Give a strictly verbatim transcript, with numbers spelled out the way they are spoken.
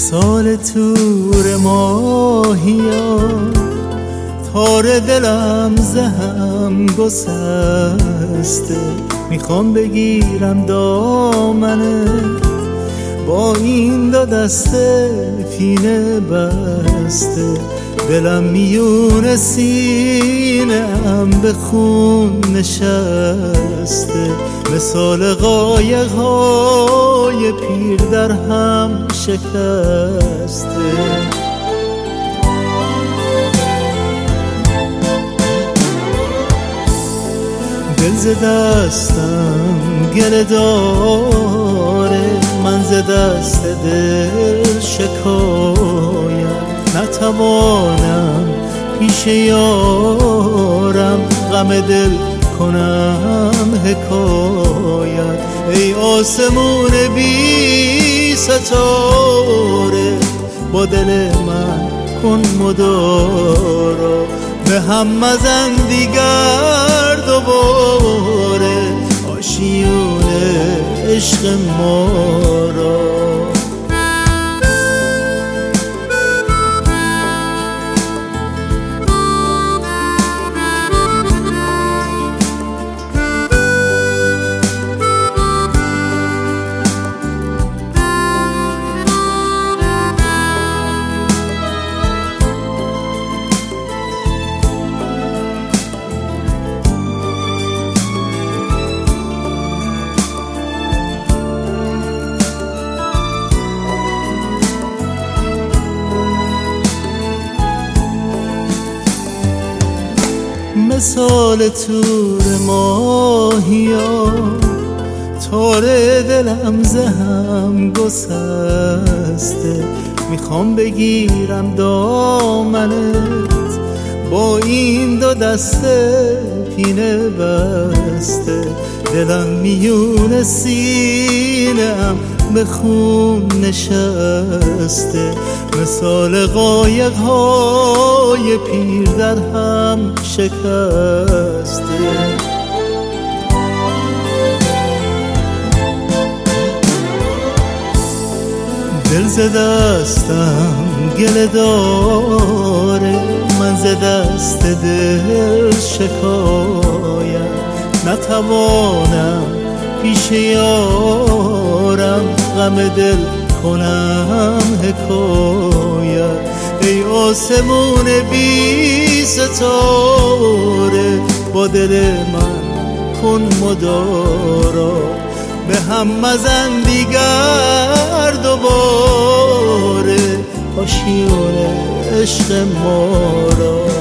مثال تور ماهیا تار دلم زهم گسسته، میخوام بگیرم دامنت با این دو دسته پینه بسته. دلم میون سینه ام به خون نشسته، مثال قایق های پیر در هم شکسته. دل ز دستم گله داره، من ز دست دل شکایم. نتوانم پیش یارم غم دل کنم حکایت. ای آسمون بی ستاره، با دل من کن مدارا. به هم مزن دیگر دوباره آشیون عشق ما را. مثال تور ماهیا تار دلم زهم گسسته، میخوام بگیرم دامنت با این دو دسته پینه بسته. دلم میون سینه ام به خون نشسته، مثال قایق های پیر در هم شکسته. دل ز دستم گله داره، من ز دست دل شکایم. نتوانم پیش یارم غم دل کنم حکایت. ای آسمون بی ستاره، با دل من کن مدارا. به هم مزن دیگر دوباره آشیون عشق ما را.